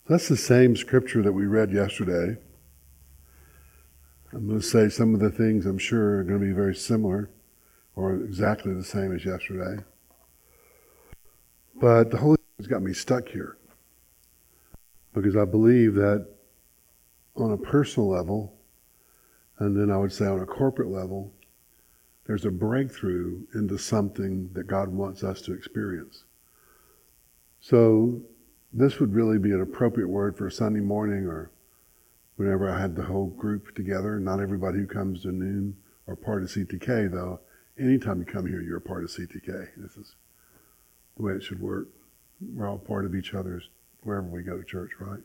That's the same scripture that we read yesterday. I'm going to say some of the things I'm sure are going to be very similar or exactly the same as yesterday. But the Holy Spirit's got me stuck here because I believe that on a personal level, and then I would say on a corporate level, there's a breakthrough into something that God wants us to experience. So this would really be an appropriate word for a Sunday morning or whenever I had the whole group together. Not everybody who comes to noon are part of CTK, though. Anytime you come here, you're a part of CTK. This is the way it should work. We're all part of each other's wherever we go to church, right?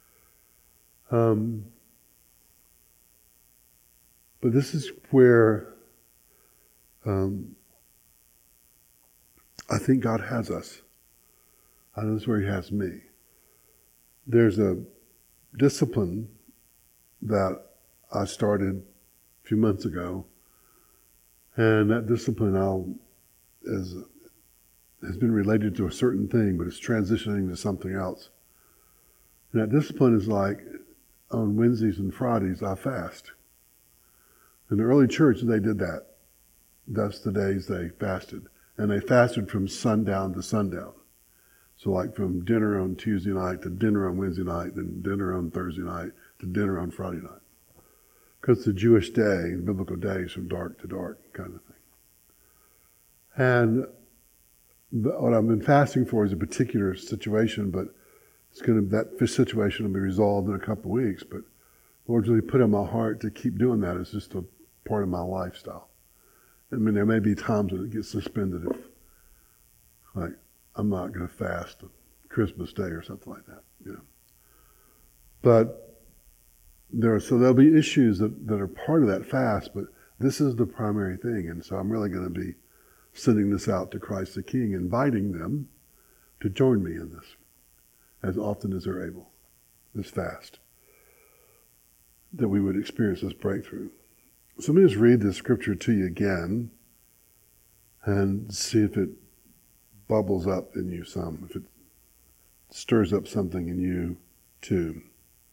But this is where I think God has us. I know this is where He has me. There's a discipline that I started a few months ago, and that discipline has been related to a certain thing, but it's transitioning to something else. And that discipline is like on Wednesdays and Fridays I fast. In the early church they did that. That's the days they fasted. And they fasted from sundown to sundown. So like from dinner on Tuesday night to dinner on Wednesday night, then dinner on Thursday night to dinner on Friday night. Because the Jewish day, the biblical day, is from dark to dark kind of thing. And what I've been fasting for is a particular situation, but that situation will be resolved in a couple of weeks. But the Lord's really put in my heart to keep doing that. It's just a part of my lifestyle. I mean, there may be times when it gets suspended if, like, I'm not going to fast on Christmas Day or something like that, you know. But there'll be issues that are part of that fast, but this is the primary thing. And so I'm really going to be sending this out to Christ the King, inviting them to join me in this as often as they're able, this fast, that we would experience this breakthrough. So let me just read this scripture to you again and see if it bubbles up in you some, if it stirs up something in you too.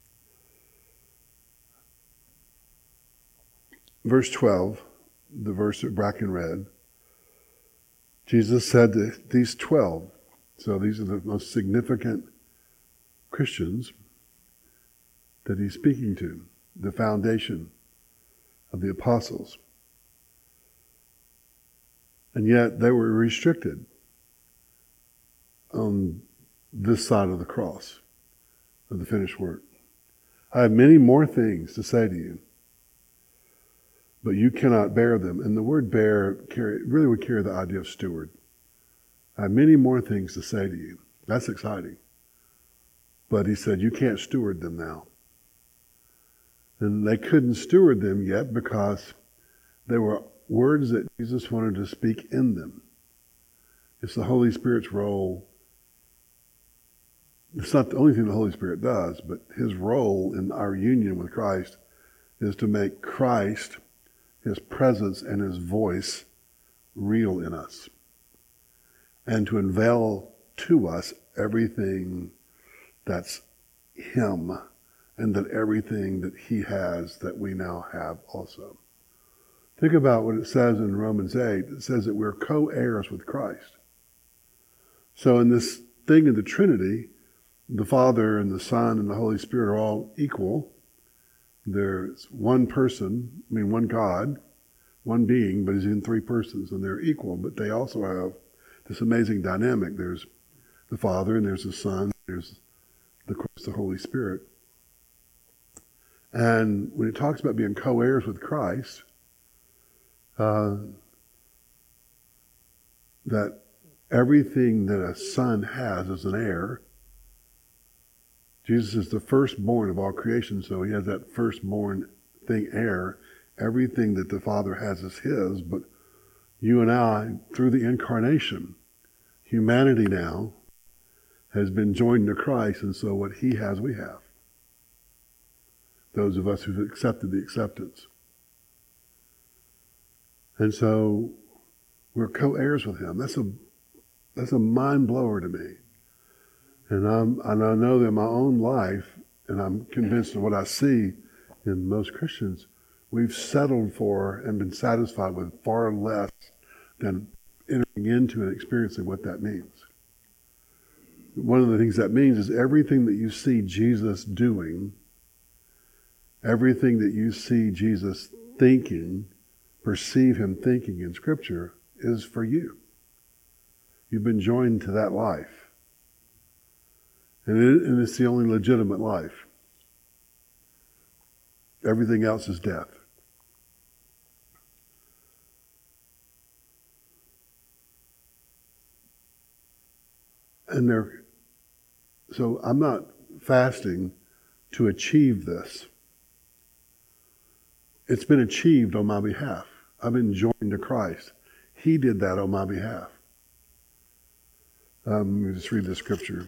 Verse 12, the verse that Bracken read, Jesus said to these 12, so these are the most significant Christians that He's speaking to, the foundation of the apostles. And yet they were restricted on this side of the cross, of the finished work. I have many more things to say to you, but you cannot bear them. And the word bear really would carry the idea of steward. I have many more things to say to you. That's exciting. But He said, you can't steward them now. And they couldn't steward them yet because they were words that Jesus wanted to speak in them. It's the Holy Spirit's role. It's not the only thing the Holy Spirit does, but His role in our union with Christ is to make Christ, His presence and His voice real in us. And to unveil to us everything that's Him, and that everything that He has that we now have also. Think about what it says in Romans 8. It says that we're co-heirs with Christ. So in this thing of the Trinity, the Father and the Son and the Holy Spirit are all equal. There's one person, one God, one being, but He's in three persons, and they're equal. But they also have this amazing dynamic. There's the Father, and there's the Son, there's the Holy Spirit. And when it talks about being co-heirs with Christ, that everything that a son has as an heir, Jesus is the firstborn of all creation, so He has that firstborn thing, heir. Everything that the Father has is His, but you and I, through the incarnation, humanity now has been joined to Christ, and so what He has, we have. Those of us who've accepted the acceptance. And so we're co-heirs with Him. That's a mind blower to me. And I know that in my own life, and I'm convinced of what I see in most Christians, we've settled for and been satisfied with far less than entering into and experiencing what that means. One of the things that means is everything that you see Jesus doing, everything that you see Jesus thinking, perceive him thinking in Scripture, is for you. You've been joined to that life. And it's the only legitimate life. Everything else is death. So I'm not fasting to achieve this. It's been achieved on my behalf. I've been joined to Christ. He did that on my behalf. Let me just read the scripture.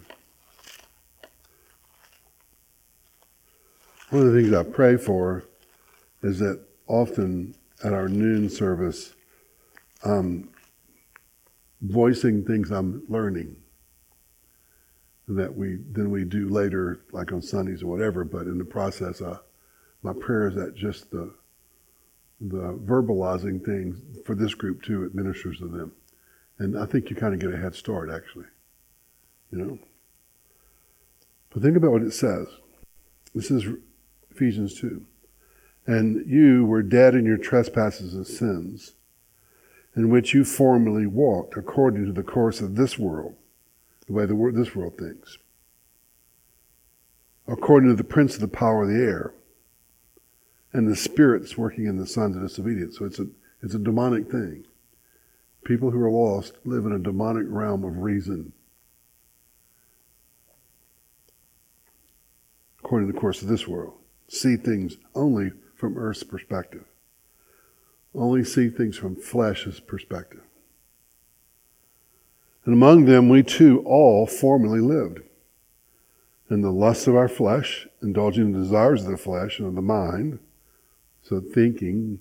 One of the things I pray for is that often at our noon service, voicing things I'm learning that we do later, like on Sundays or whatever, but in the process, my prayer is that just the verbalizing things for this group too, it ministers to them. And I think you kind of get a head start, actually. But think about what it says. This is Ephesians 2. And you were dead in your trespasses and sins, in which you formerly walked according to the course of this world, the way this world thinks, according to the prince of the power of the air, and the spirit that's working in the sons of disobedience. So it's a demonic thing. People who are lost live in a demonic realm of reason, according to the course of this world. See things only from earth's perspective. Only see things from flesh's perspective. And among them we too all formerly lived in the lusts of our flesh, indulging in the desires of the flesh and of the mind, so thinking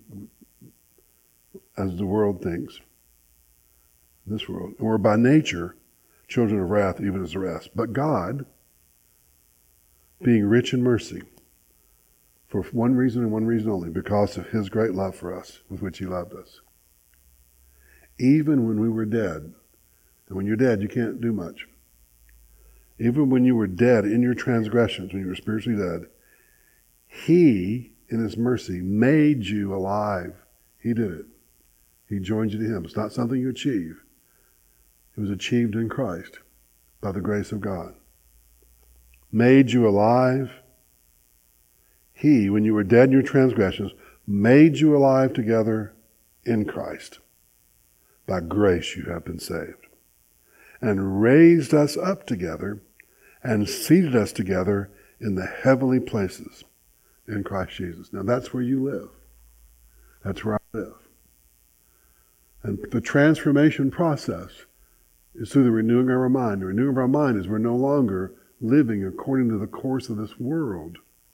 as the world thinks, this world. And we're by nature children of wrath, even as the rest. But God, being rich in mercy, for one reason and one reason only, because of his great love for us, with which he loved us. Even when we were dead, and when you're dead, you can't do much. Even when you were dead in your transgressions, when you were spiritually dead, he, in his mercy, made you alive. He did it. He joined you to him. It's not something you achieve. It was achieved in Christ by the grace of God. Made you alive. He, when you were dead in your transgressions, made you alive together in Christ. By grace you have been saved. And raised us up together and seated us together in the heavenly places in Christ Jesus. Now that's where you live. That's where I live. And the transformation process is through the renewing of our mind. The renewing of our mind is we're no longer living according to the course of this world.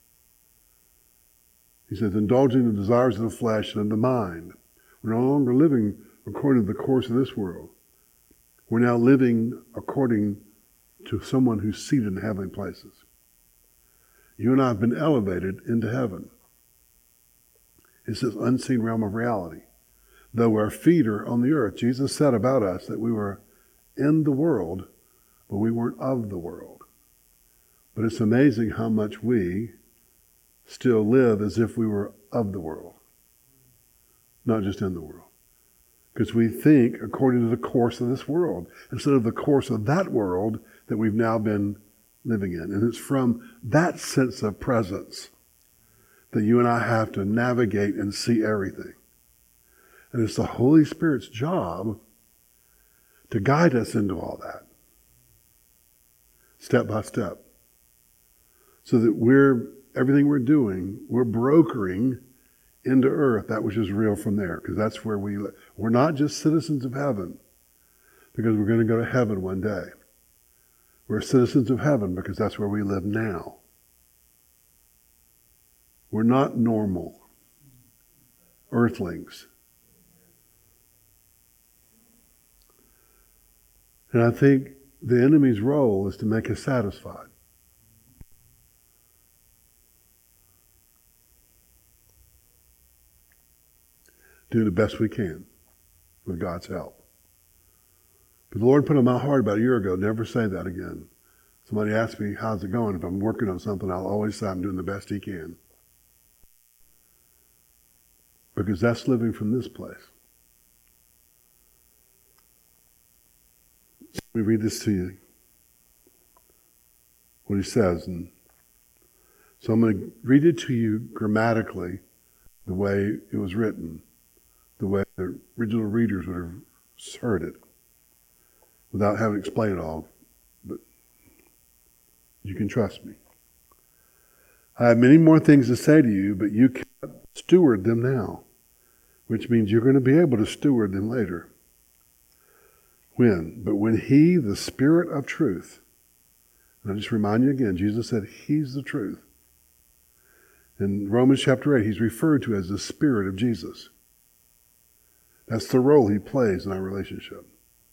He says, indulging the desires of the flesh and of the mind. We're no longer living according to the course of this world. We're now living according to someone who's seated in heavenly places. You and I have been elevated into heaven. It's this unseen realm of reality. Though our feet are on the earth, Jesus said about us that we were in the world, but we weren't of the world. But it's amazing how much we still live as if we were of the world, not just in the world. Because we think according to the course of this world, instead of the course of that world that we've now been living in. And it's from that sense of presence that you and I have to navigate and see everything. And it's the Holy Spirit's job to guide us into all that, step by step. So that everything we're doing, we're brokering into earth that which is real from there, because that's where we live. We're not just citizens of heaven because we're going to go to heaven one day. We're citizens of heaven because that's where we live now. We're not normal earthlings. And I think the enemy's role is to make us satisfied. Do the best we can with God's help. But the Lord put on my heart about a year ago, never say that again. Somebody asked me, how's it going? If I'm working on something, I'll always say I'm doing the best he can. Because that's living from this place. Let me read this to you. What he says. And so I'm going to read it to you grammatically, the way it was written, the way the original readers would have heard it, without having to explain it all. But you can trust me. I have many more things to say to you, but you cannot steward them now, which means you're going to be able to steward them later. When? But when he, the Spirit of truth, and I just remind you again, Jesus said he's the truth. In Romans chapter 8, he's referred to as the Spirit of Jesus. That's the role he plays in our relationship.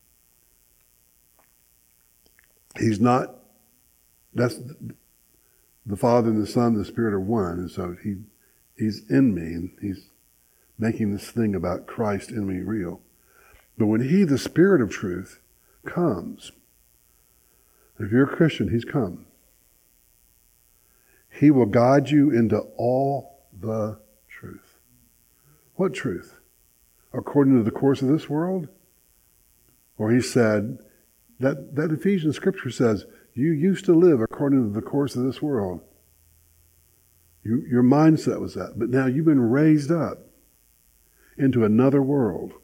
He's not, that's the Father and the Son and the Spirit are one, and so he's in me, and he's making this thing about Christ in me real. But when he, the Spirit of truth, comes, if you're a Christian, he's come. He will guide you into all the truth. What truth? According to the course of this world? Or he said, that Ephesians scripture says, you used to live according to the course of this world. Your mindset was that. But now you've been raised up into another world,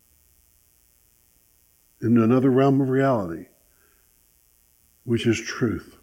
into another realm of reality, which is truth.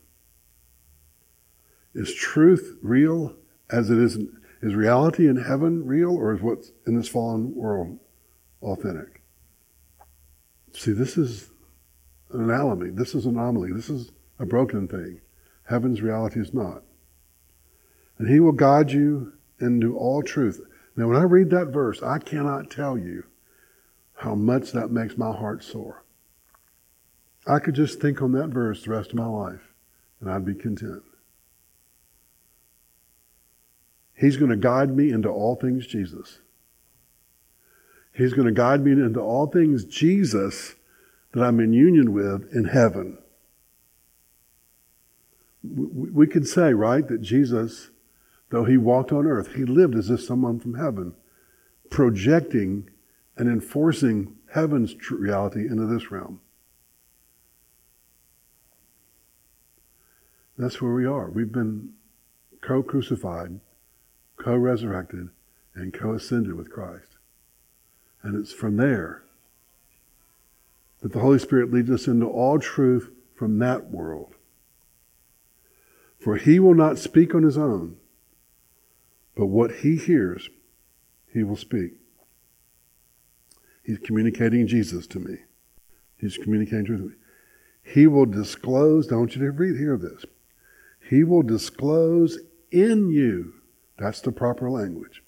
Is truth real as it is? Is reality in heaven real, or is what's in this fallen world authentic? See, this is an anomaly. This is an anomaly. This is a broken thing. Heaven's reality is not. And he will guide you into all truth. Now, when I read that verse, I cannot tell you how much that makes my heart sore. I could just think on that verse the rest of my life, and I'd be content. He's going to guide me into all things Jesus. He's going to guide me into all things Jesus that I'm in union with in heaven. We could say, right, that Jesus, though he walked on earth, he lived as if someone from heaven, projecting and enforcing heaven's reality into this realm. That's where we are. We've been co-crucified, co-resurrected, and co-ascended with Christ. And it's from there that the Holy Spirit leads us into all truth from that world. For he will not speak on his own, but what he hears, he will speak. He's communicating Jesus to me. He's communicating truth to me. He will disclose, I want you to hear this. He will disclose in you. That's the proper language.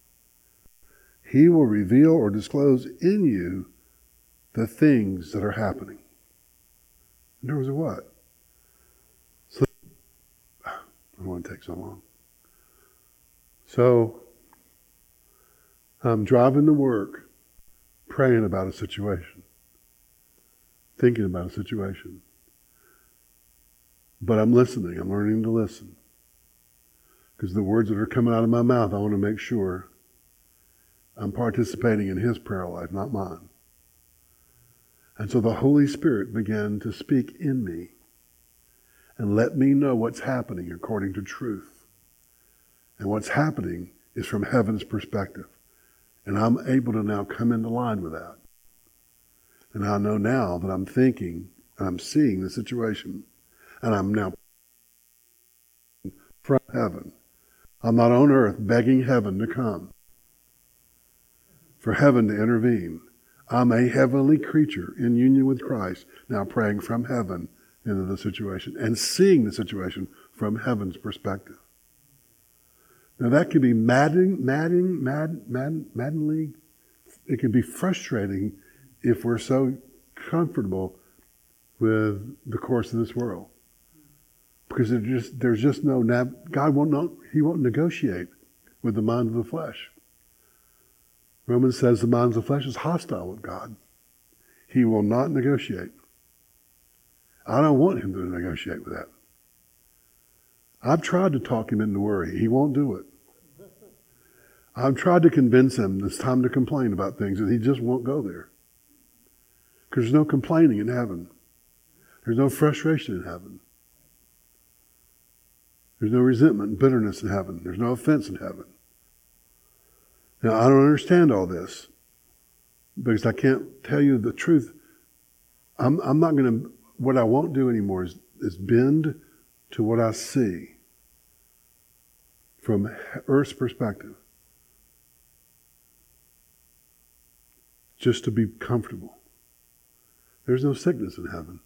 He will reveal or disclose in you the things that are happening. In terms of what? So, I don't want to take so long. So, I'm driving to work, praying about a situation, thinking about a situation. But I'm listening. I'm learning to listen. Because the words that are coming out of my mouth, I want to make sure I'm participating in his prayer life, not mine. And so the Holy Spirit began to speak in me and let me know what's happening according to truth. And what's happening is from heaven's perspective. And I'm able to now come into line with that. And I know now that I'm thinking and I'm seeing the situation. And I'm now from heaven. I'm not on earth begging heaven to come, for heaven to intervene. I'm a heavenly creature in union with Christ, now praying from heaven into the situation and seeing the situation from heaven's perspective. Now that could be maddening. It could be frustrating if we're so comfortable with the course of this world. Because there's just no, God He won't negotiate with the mind of the flesh. Romans says the mind of the flesh is hostile with God. He will not negotiate. I don't want him to negotiate with that. I've tried to talk him into worry. He won't do it. I've tried to convince him it's time to complain about things, and he just won't go there. Because there's no complaining in heaven. There's no frustration in heaven. There's no resentment and bitterness in heaven. There's no offense in heaven. Now, I don't understand all this because I can't tell you the truth. I'm not going to, what I won't do anymore is bend to what I see from earth's perspective. Just to be comfortable. There's no sickness in heaven.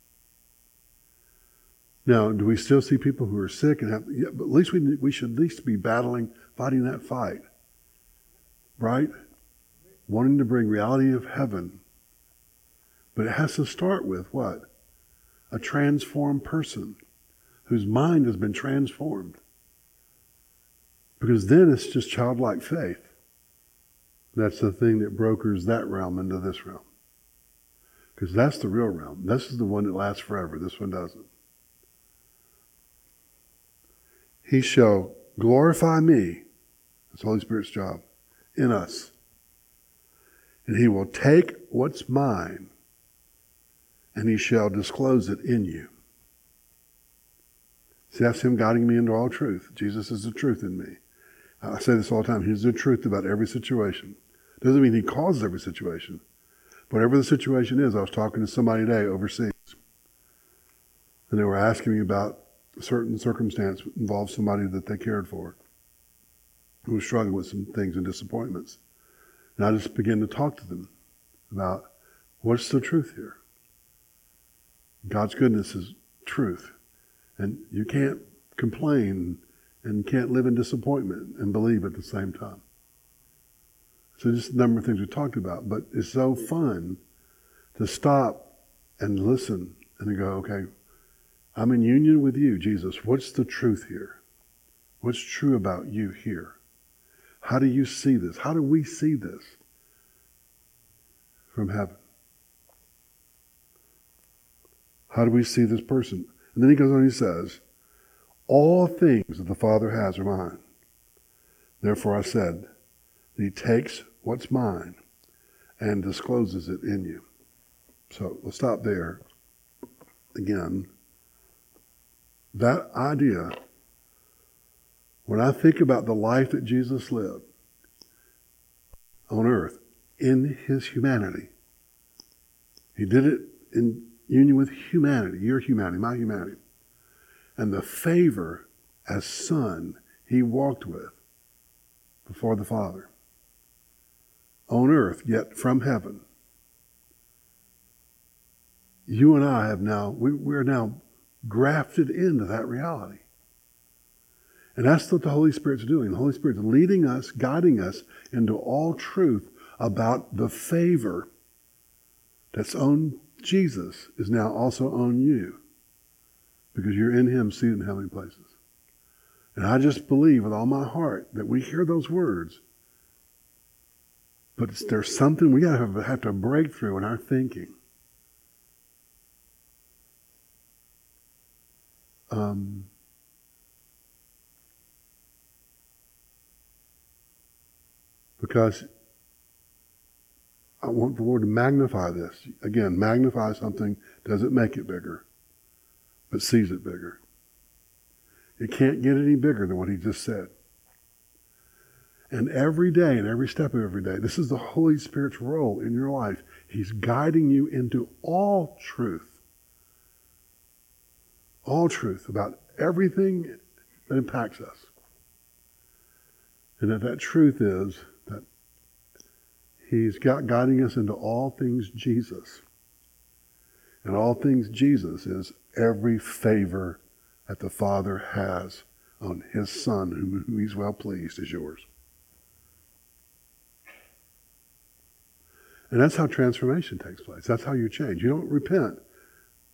Now, do we still see people who are sick and have? Yeah, but at least we should at least be fighting that fight, right? Wanting to bring reality of heaven, but it has to start with what? A transformed person whose mind has been transformed. Because then it's just childlike faith. That's the thing that brokers that realm into this realm. Because that's the real realm. This is the one that lasts forever. This one doesn't. He shall glorify me. That's the Holy Spirit's job in us. And he will take what's mine and he shall disclose it in you. See, that's him guiding me into all truth. Jesus is the truth in me. I say this all the time. He's the truth about every situation. Doesn't mean he causes every situation. Whatever the situation is, I was talking to somebody today overseas. And they were asking me about a certain circumstance that involved somebody that they cared for who was struggling with some things and disappointments. And I just began to talk to them about what's the truth here. God's goodness is truth. And you can't complain and can't live in disappointment and believe at the same time. So just a number of things we talked about. But it's so fun to stop and listen and to go, okay, I'm in union with you, Jesus. What's the truth here? What's true about you here? How do you see this? How do we see this from heaven? How do we see this person? And then he goes on and he says, all things that the Father has are mine. Therefore I said that he takes what's mine and discloses it in you. So we'll stop there. Again, that idea, when I think about the life that Jesus lived on earth in his humanity, he did it in union with humanity, your humanity, my humanity, and the favor as son he walked with before the Father on earth, yet from heaven. You and I have now, we're now grafted into that reality. And that's what the Holy Spirit's doing. The Holy Spirit's leading us, guiding us into all truth about the favor that's on Jesus is now also on you. Because you're in him, seated in heavenly places. And I just believe with all my heart that we hear those words. But there's something we got to have to break through in our thinking. Because I want the Lord to magnify this. Again, magnify something doesn't make it bigger, but sees it bigger. It can't get any bigger than what he just said. And every day and every step of every day, this is the Holy Spirit's role in your life. He's guiding you into all truth. All truth about everything that impacts us. And that truth is that he's guiding us into all things Jesus. And all things Jesus is every favor that the Father has on his Son, whom he's well pleased, is yours. And that's how transformation takes place. That's how you change. You don't repent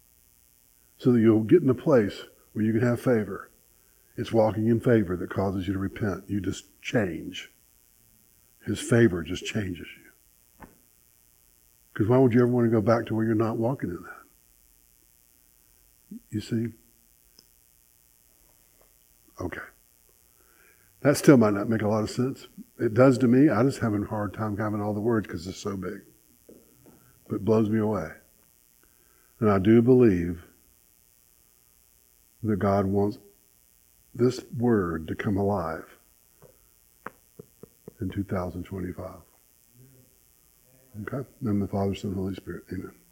so that you'll get in a place where you can have favor. It's walking in favor that causes you to repent. You just change. His favor just changes you. Because why would you ever want to go back to where you're not walking in that? You see? Okay. That still might not make a lot of sense. It does to me. I just having a hard time having all the words because it's so big. But it blows me away. And I do believe that God wants this word to come alive in 2025. Okay? In the Father, Son, and Holy Spirit. Amen.